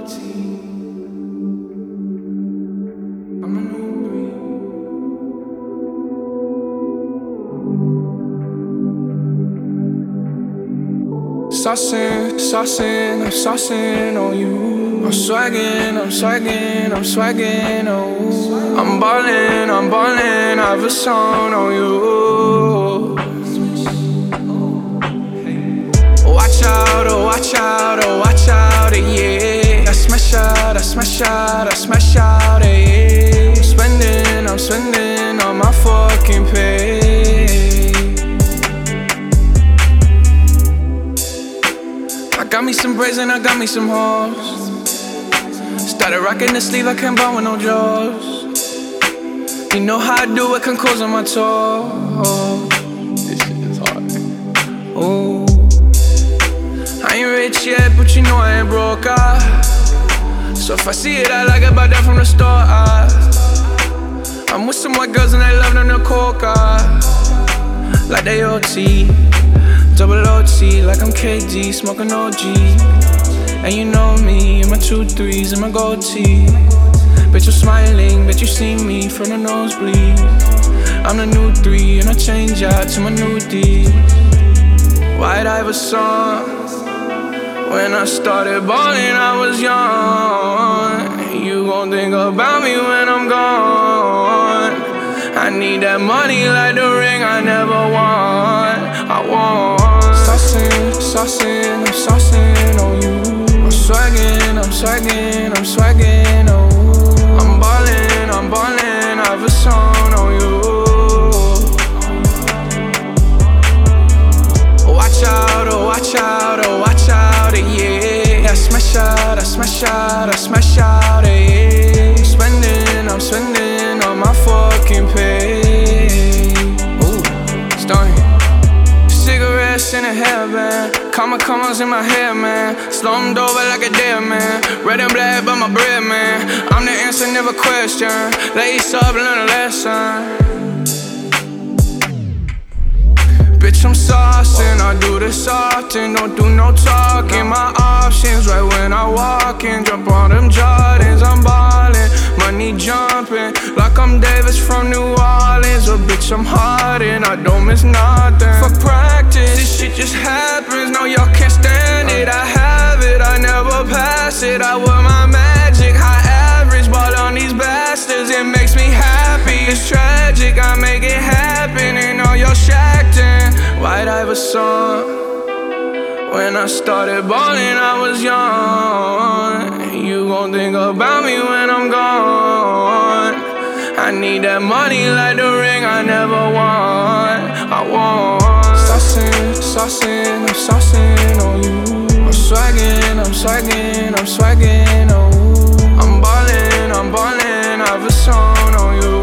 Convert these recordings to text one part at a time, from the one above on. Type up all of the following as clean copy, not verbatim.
I'm a new breed. Saucing, I'm saucing on you. I'm swagging, oh. I'm ballin', I have a song on you. Watch out, oh watch out, yeah. I smash out, yeah. I'm spending on my fucking pay. I got me some braids and I got me some hoes. Started rocking the sleeve, I can't buy with no jaws. You know how I do it, can close on my toes. This shit is hard. Ooh. I ain't rich yet, but you know I ain't broke, So if I see it, I like it, buy that from the store, I'm with some white girls and they love them to coca. Like they OT, double OT, like I'm KD, smoking OG. And you know me, in my 2 3s and my gold tee. Bitch, I'm smiling, bet you see me from the nosebleed. I'm the new 3 and I change out to my new D. White Iverson. When I started ballin', I was young. You gon' think about me when I'm gone. I need that money like the ring I never won. I want saucin', I'm saucin' on you. I'm swaggin', oh. I'm ballin', I have a song on you. Watch out, oh watch out, yeah. I smash out, yeah. I'm spending on my fucking pay. Ooh, stunning. Cigarettes in a hairband, commas in my hair, man. Slumped over like a dead man. Red and black, but my bread, man. I'm the answer, never question. Lace up, learn a lesson. Bitch, I'm saucing, I do this often. Don't do no talking, my options right when I walk in. Jump on them Jordans, I'm ballin'. Money jumping, like I'm Davis from New Orleans. Oh bitch, I'm Harden, I don't miss nothing. Fuck practice, this shit just happens. No, y'all can't stand it, I have it, I never pass it. I wear my magic, high average, ball on these bastards. It makes me happy, it's tragic, I make it happen. And all y'all shacked in White Iverson. When I started ballin', I was young. You gon' think about me when I'm gone. I need that money like the ring I never won. I want saucin', I'm saucin' on you. I'm swaggin', oh. I'm ballin', I have a song on you.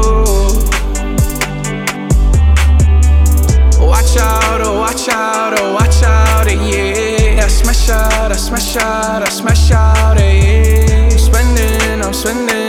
Watch out, oh watch out, yeah. I smash out, yeah. I'm spending